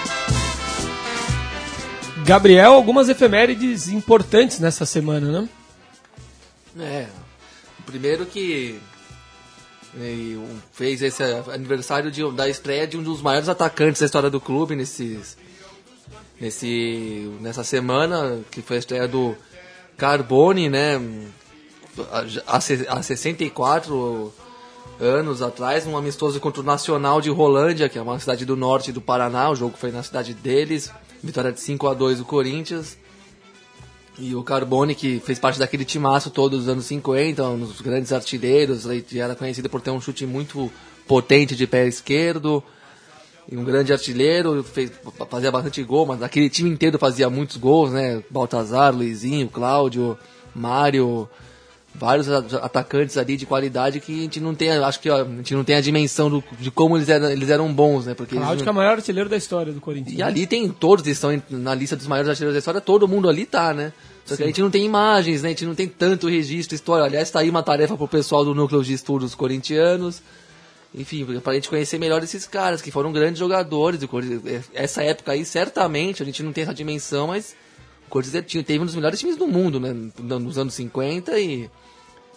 Gabriel, algumas efemérides importantes nessa semana, né? É, o primeiro que eh, um, fez esse aniversário de, da estreia de um dos maiores atacantes da história do clube nesses, nesse, nessa semana, que foi a estreia do Carbone, né? Há, há sessenta e quatro anos atrás, um amistoso contra o Nacional de Rolândia, que é uma cidade do norte do Paraná. O jogo foi na cidade deles, vitória de cinco a dois do Corinthians. E o Carbone, que fez parte daquele timaço todos dos anos cinquenta, um dos grandes artilheiros, ele era conhecido por ter um chute muito potente de pé esquerdo, e um grande artilheiro, fez, fazia bastante gol, mas aquele time inteiro fazia muitos gols, né? Baltazar, Luizinho, Cláudio, Mário, vários atacantes ali de qualidade que a gente não tem, acho que ó, a gente não tem a dimensão do, de como eles eram, eles eram bons, né? Porque Cláudio, eles que é não... o maior artilheiro da história do Corinthians. E ali tem todos, eles estão na lista dos maiores artilheiros da história, todo mundo ali tá, né? Só que Sim. a gente não tem imagens, né? A gente não tem tanto registro, história. Aliás, tá aí uma tarefa pro pessoal do núcleo de estudos corintianos. Enfim, pra gente conhecer melhor esses caras, que foram grandes jogadores. do Corinthians. Essa época aí, certamente, a gente não tem essa dimensão, mas o Corinthians teve um dos melhores times do mundo, né? Nos anos cinquenta e...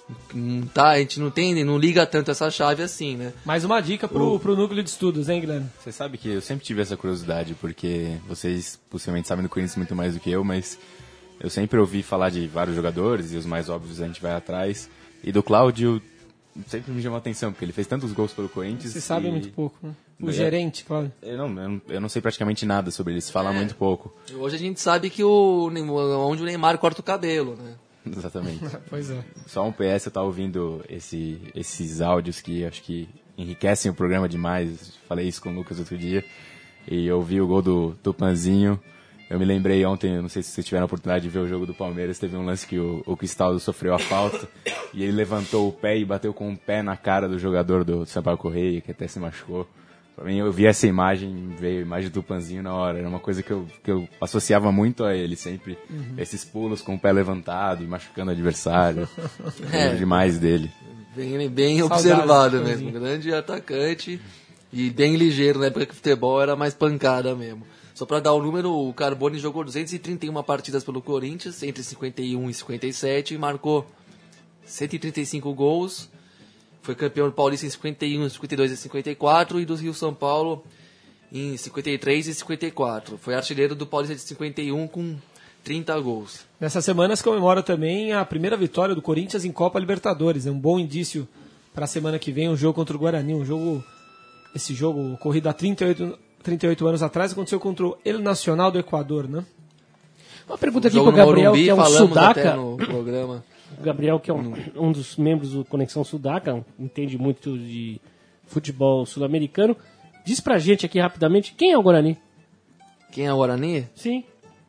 Não tá, a gente não tem, não liga tanto essa chave assim, né? Mais uma dica pro, pro núcleo de estudos, hein, Guilherme? Você sabe que eu sempre tive essa curiosidade, porque vocês possivelmente sabem do Corinthians muito mais do que eu, mas eu sempre ouvi falar de vários jogadores, e os mais óbvios a gente vai atrás. E do Cláudio sempre me chamou a atenção, porque ele fez tantos gols pelo Corinthians. Você sabe e... muito pouco, né? O É. gerente, Cláudio. Eu não, eu não, eu não sei praticamente nada sobre ele, se fala muito pouco. Hoje a gente sabe que o onde o Neymar corta o cabelo, né? Exatamente. Pois é. Só um P S, eu tava ouvindo esse, esses áudios que acho que enriquecem o programa demais. Falei isso com o Lucas outro dia. E eu vi o gol do Tupanzinho. Eu me lembrei ontem, eu não sei se vocês tiveram a oportunidade de ver o jogo do Palmeiras, teve um lance que o, o Cristaldo sofreu a falta e ele levantou o pé e bateu com o pé na cara do jogador do Sampaio Correia, que até se machucou. Pra mim, eu vi essa imagem, veio a imagem do Tupanzinho na hora. Era uma coisa que eu, que eu associava muito a ele, sempre. Uhum. Esses pulos com o pé levantado e machucando o adversário. É. Lembro demais dele. Bem, bem Saudades, observado Tupanzinho. mesmo. Grande atacante e bem ligeiro, na época que o futebol era mais pancada mesmo. Só pra dar o número, o Carbone jogou duzentas e trinta e uma partidas pelo Corinthians, entre cinquenta e um e cinquenta e sete, e marcou cento e trinta e cinco gols. Foi campeão paulista em cinquenta e um, cinquenta e dois e cinquenta e quatro, e do Rio São Paulo em cinquenta e três e cinquenta e quatro. Foi artilheiro do Paulista de cinquenta e um com trinta gols. Nessa semana se comemora também a primeira vitória do Corinthians em Copa Libertadores. É um bom indício para a semana que vem, um jogo contra o Guarani. Um jogo, esse jogo ocorrido há trinta e oito, trinta e oito anos atrás, aconteceu contra o El Nacional do Equador, né? Uma pergunta aqui Jogo pro no Gabriel, Morumbi, que é um falamos até sudaca. no programa. O Gabriel, que é um, um dos membros do Conexão Sudaca, entende muito de futebol sul-americano. Diz pra gente aqui rapidamente, quem é o Guarani? Quem é o Guarani? Sim.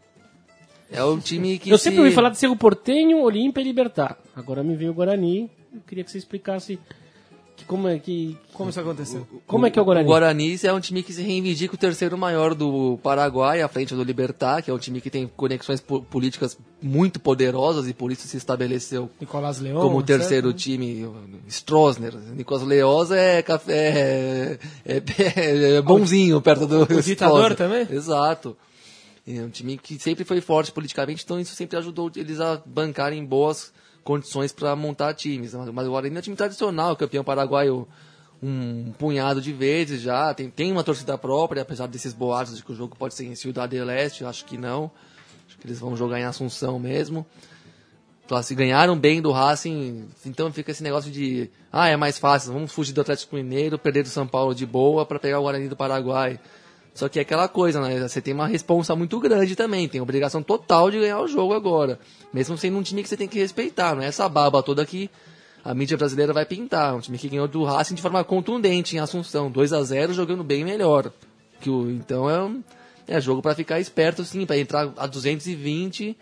É o time que Eu se... sempre ouvi falar de Cerro Porteño, Olímpia e Libertad. Agora me veio o Guarani. Eu queria que você explicasse que como é que Como isso aconteceu? como é que é o Guarani. O Guarani é um time que se reivindica o terceiro maior do Paraguai, à frente do Libertad, que é um time que tem conexões po- políticas muito poderosas e por isso se estabeleceu Nicolás Leão. como o terceiro certo? time. Stroessner, Nicolás Leoz é, café, é, é, é bonzinho perto do o ditador Stroessner. também? Exato. É um time que sempre foi forte politicamente, então isso sempre ajudou eles a bancarem boas condições para montar times. Mas o Guarani é um time tradicional, campeão paraguaio um punhado de vezes já, tem, tem uma torcida própria, apesar desses boatos de que o jogo pode ser em Ciudad del Este, acho que não. Acho que eles vão jogar em Assunção mesmo. Então, se ganharam bem do Racing, então fica esse negócio de, ah, é mais fácil, vamos fugir do Atlético Mineiro, perder do São Paulo de boa para pegar o Guarani do Paraguai. Só que é aquela coisa, né? Você tem uma responsa muito grande também, tem obrigação total de ganhar o jogo agora. Mesmo sendo um time que você tem que respeitar, não é essa baba toda que a mídia brasileira vai pintar. Um time que ganhou do Racing de forma contundente em Assunção, dois a zero, jogando bem melhor. Que o, então é, um, é jogo para ficar esperto, sim, para entrar a duzentos e vinte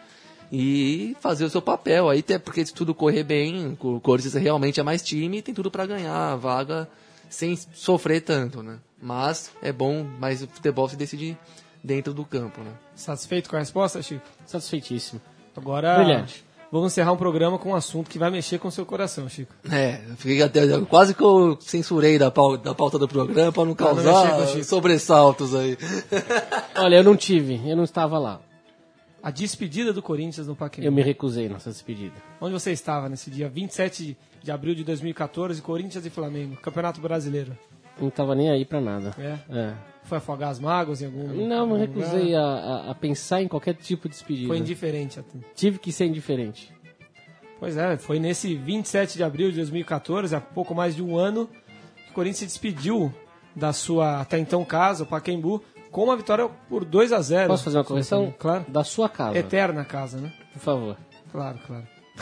e fazer o seu papel. Aí, até porque se tudo correr bem, o Corinthians realmente é mais time e tem tudo para ganhar a vaga sem sofrer tanto, né? Mas é bom, mas o futebol se decide dentro do campo, né? Satisfeito com a resposta, Chico? Satisfeitíssimo. Agora, Brilhante. vamos encerrar um programa com um assunto que vai mexer com o seu coração, Chico. É, eu fiquei até, eu quase que eu censurei da pauta, da pauta do programa para não Pra não causar mexer com o Chico. sobressaltos aí. Olha, eu não tive, eu não estava lá. A despedida do Corinthians no Pacaembu. Eu me recusei nessa despedida. Onde você estava nesse dia vinte e sete de abril de dois mil e quatorze, Corinthians e Flamengo, Campeonato Brasileiro? Não estava nem aí pra nada. É? É. Foi afogar as mágoas em algum Não, me algum recusei lugar? a, a, a pensar em qualquer tipo de despedida. Foi indiferente até. Tive que ser indiferente. Pois é, foi nesse vinte e sete de abril de dois mil e quatorze, há pouco mais de um ano, que o Corinthians se despediu da sua até então casa, o Pacaembu, com uma vitória por dois a zero. Posso fazer uma correção? Claro. Da sua casa. Eterna casa, né? Por favor. Claro, claro.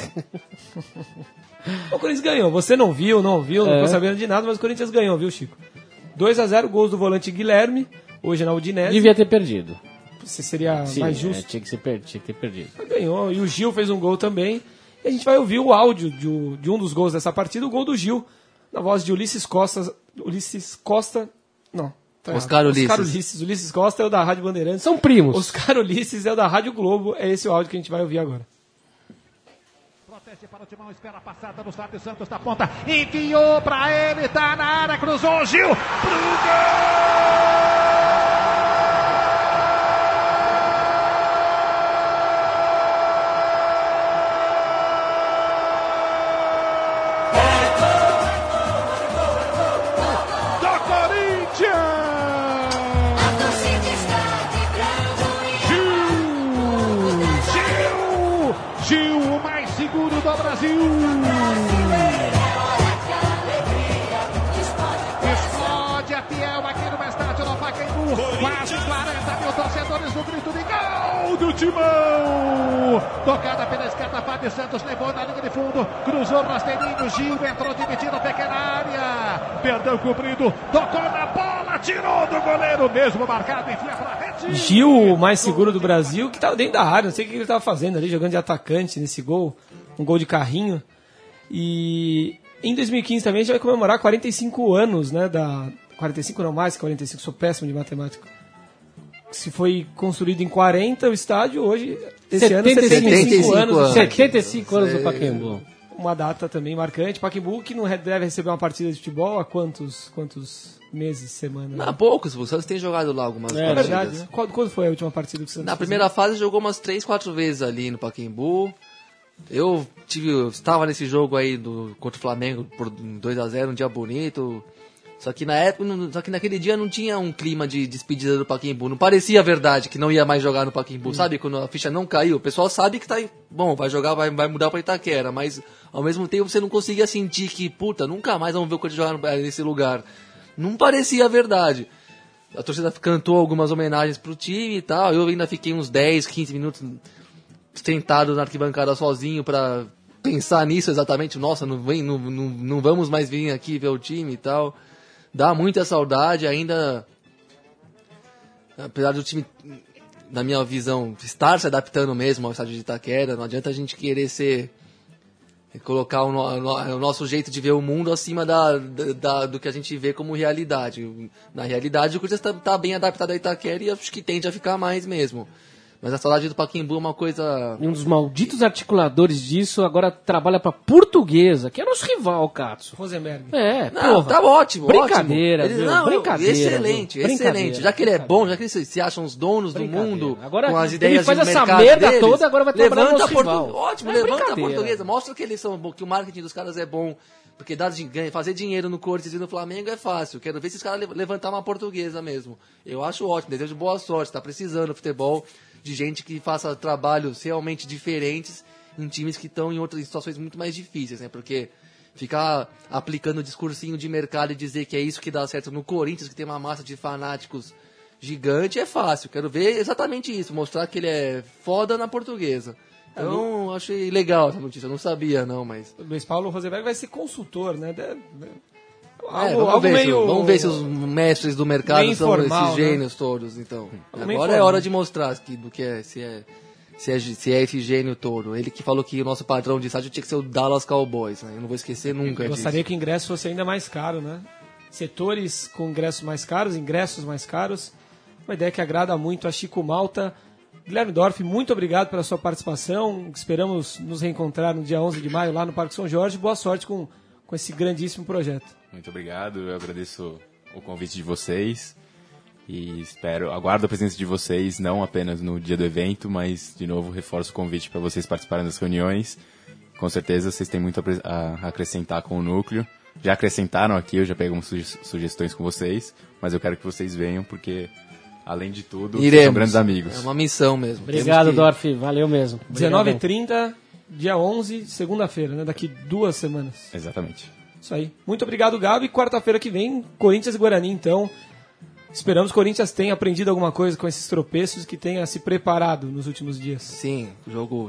O Corinthians ganhou. Você não viu, não ouviu, não É. ficou sabendo de nada, mas o Corinthians ganhou, viu, Chico? dois a zero, gols do volante Guilherme, hoje na Udinese. Devia ter perdido. Se seria Sim, mais é, justo. tinha, que ser per... tinha que ter perdido. Mas ganhou. E o Gil fez um gol também. E a gente vai ouvir o áudio de, o- de um dos gols dessa partida, o gol do Gil, na voz de Ulisses Costa. Ulisses Costa. Não. Tá Oscar errado. Ulisses. Oscar Ulisses. Ulisses Costa é o da Rádio Bandeirantes. São primos. Oscar Ulisses é o da Rádio Globo. É esse o áudio que a gente vai ouvir agora. Proteste para o Timão, espera a passada do Fábio Santos da ponta, enfiou pra ele, tá na área, cruzou o Gil, pro gol! do Brasil. Explode a fiel aqui no estádio do Pacaembu. Quase quarenta mil torcedores no grito de gol do Timão. Tocada pela esquerda, Fábio Santos levou na linha de fundo, cruzou o rasteirinho, Gil entrou dividindo a pequena área. Perdão cumprido, tocou na bola, tirou do goleiro, mesmo marcado, enfia pra rede. Gil, o mais seguro do Brasil, que estava dentro da área, não sei o que ele estava fazendo ali, jogando de atacante nesse gol, um gol de carrinho. E em dois mil e quinze também a gente vai comemorar quarenta e cinco anos, né, da... quarenta e cinco não mais, quarenta e cinco, sou péssimo de matemática. Se foi construído em quarenta o estádio, hoje, esse ano, setenta e cinco anos. setenta e cinco anos do Pacaembu. Uma data também marcante. Pacaembu que não deve receber uma partida de futebol há quantos, quantos meses, semanas? Há poucos, o Santos tem jogado lá algumas é, partidas. É verdade, né? Quando, quando foi a última partida que o Santos Na fez? primeira fase jogou umas três, quatro vezes ali no Pacaembu. Eu tive, eu estava nesse jogo aí do, contra o Flamengo por dois a zero, um dia bonito. Só que na época, não, só que naquele dia não tinha um clima de despedida do Pacaembu. Não parecia verdade que não ia mais jogar no Pacaembu. Hum. Sabe, quando a ficha não caiu, o pessoal sabe que tá bom, vai jogar, vai, vai mudar pra Itaquera, mas ao mesmo tempo você não conseguia sentir que, puta, nunca mais vamos ver o Corinthians jogar nesse lugar. Não parecia verdade. A torcida cantou algumas homenagens pro time e tal. Eu ainda fiquei uns dez, quinze minutos sentado na arquibancada sozinho pra pensar nisso exatamente. Nossa, não, vem, não, não, não vamos mais vir aqui ver o time e tal. Dá muita saudade ainda, apesar do time, na minha visão, estar se adaptando mesmo ao estádio de Itaquera. Não adianta a gente querer ser, colocar o, no, o nosso jeito de ver o mundo acima da, da, do que a gente vê como realidade. Na realidade, o Corinthians está tá bem adaptado a Itaquera e acho que tende a ficar mais mesmo. Mas a saudade do Pacaembu é uma coisa... Um dos malditos articuladores disso agora trabalha pra Portuguesa, que é nosso rival, Katsu. Rosenberg. É, não, porra. tá ótimo, Brincadeira, ótimo. viu? Não, Brincadeira, excelente, viu? excelente. Já que ele é bom, já que eles se acham os donos do mundo, agora, com as ideias ele faz de essa mercado merda deles, toda, agora vai trabalhar levanta no a portu... rival. Ótimo, é levanta a Portuguesa, mostra que eles são, que o marketing dos caras é bom. Porque dar de ganho, fazer dinheiro no Corinthians e no Flamengo é fácil. Quero ver se os caras levantar uma Portuguesa mesmo. Eu acho ótimo, desejo boa sorte. Tá precisando o futebol de gente que faça trabalhos realmente diferentes em times que estão em outras situações muito mais difíceis, né? Porque ficar aplicando o discursinho de mercado e dizer que é isso que dá certo no Corinthians, que tem uma massa de fanáticos gigante, é fácil. Quero ver exatamente isso, mostrar que ele é foda na Portuguesa. Então, achei legal essa notícia. Eu não sabia, não, mas... O Luiz Paulo Rosenberg vai ser consultor, né? De... Algo, é, vamos, algo ver meio... se, vamos ver se os mestres do mercado são informal, esses gênios, né? Todos, então. Algo agora é hora de mostrar que, do que é, se é, se é, se é esse gênio todo. Ele que falou que o nosso padrão de estádio tinha que ser o Dallas Cowboys, né? Eu não vou esquecer nunca Eu disso. gostaria que o ingresso fosse ainda mais caro, né? Setores com ingressos mais caros, ingressos mais caros. Uma ideia que agrada muito a Chico Malta. Guilherme Dorff, muito obrigado pela sua participação. Esperamos nos reencontrar no dia onze de maio lá no Parque São Jorge. Boa sorte com, com esse grandíssimo projeto. Muito obrigado, eu agradeço o convite de vocês e espero, aguardo a presença de vocês, não apenas no dia do evento, mas de novo reforço o convite para vocês participarem das reuniões. Com certeza vocês têm muito a acrescentar com o núcleo. Já acrescentaram aqui, eu já pego umas sugestões com vocês, mas eu quero que vocês venham porque, além de tudo, Iremos. são grandes amigos. É uma missão mesmo. Obrigado, que... Dorff, valeu mesmo. dezenove e trinta, dia onze, segunda-feira, né? Daqui duas semanas. Exatamente. Isso aí. Muito obrigado, Gabi. Quarta-feira que vem, Corinthians e Guarani, então. Esperamos que o Corinthians tenha aprendido alguma coisa com esses tropeços, que tenha se preparado nos últimos dias. Sim, o jogo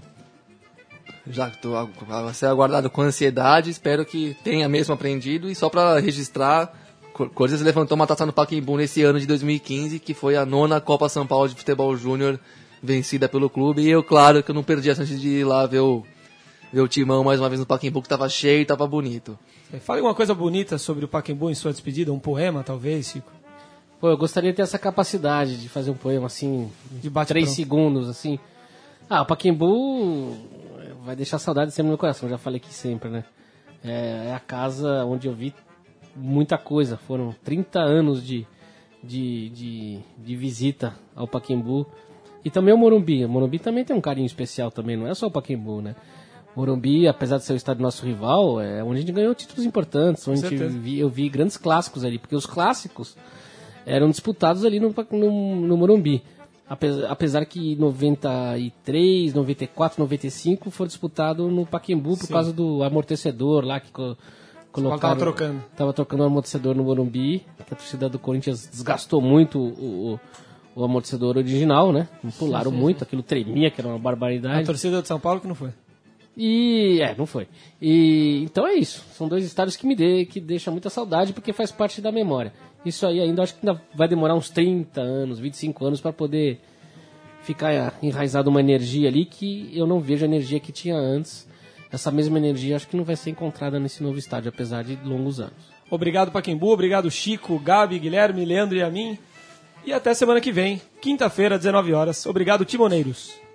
já estou vai ser aguardado com ansiedade. Espero que tenha mesmo aprendido. E só para registrar, o Corinthians levantou uma taça no Pacaembu nesse ano de dois mil e quinze, que foi a nona Copa São Paulo de Futebol Júnior vencida pelo clube. E eu, claro, que eu não perdi a chance de ir lá ver o, ver o Timão mais uma vez no Pacaembu, que estava cheio e estava bonito. Fale alguma coisa bonita sobre o Pacaembu em sua despedida, um poema, talvez, Chico? Pô, eu gostaria de ter essa capacidade de fazer um poema assim, De bate três pronto. segundos, assim. Ah, o Pacaembu vai deixar saudade sempre no coração, já falei aqui sempre, né? É, é a casa onde eu vi muita coisa. Foram trinta anos de, de, de, de visita ao Pacaembu. E também o Morumbi. O Morumbi também tem um carinho especial também, não é só o Pacaembu, né? Morumbi, apesar de ser o estádio do nosso rival, é onde a gente ganhou títulos importantes, onde a gente vi, eu vi grandes clássicos ali, porque os clássicos eram disputados ali no, no, no Morumbi. Apesar, apesar que noventa e três, noventa e quatro, noventa e cinco foi disputado no Pacaembu por Sim. causa do amortecedor lá que co colocaram. Tava trocando. Tava trocando o amortecedor no Morumbi, que a torcida do Corinthians desgastou muito o, o, o amortecedor original, né? Pularam muito, aquilo tremia, que era uma barbaridade. A torcida de São Paulo que não foi. E é, não foi. E então é isso. São dois estádios que me dê, que deixa muita saudade porque faz parte da memória. Isso aí ainda acho que ainda vai demorar uns trinta anos, vinte e cinco anos para poder ficar enraizado uma energia ali que eu não vejo a energia que tinha antes. Essa mesma energia acho que não vai ser encontrada nesse novo estádio, apesar de longos anos. Obrigado, Pacaembu. Obrigado, Chico, Gabi, Guilherme, Leandro e a mim. E até semana que vem, quinta-feira, dezenove horas. Obrigado, Timoneiros.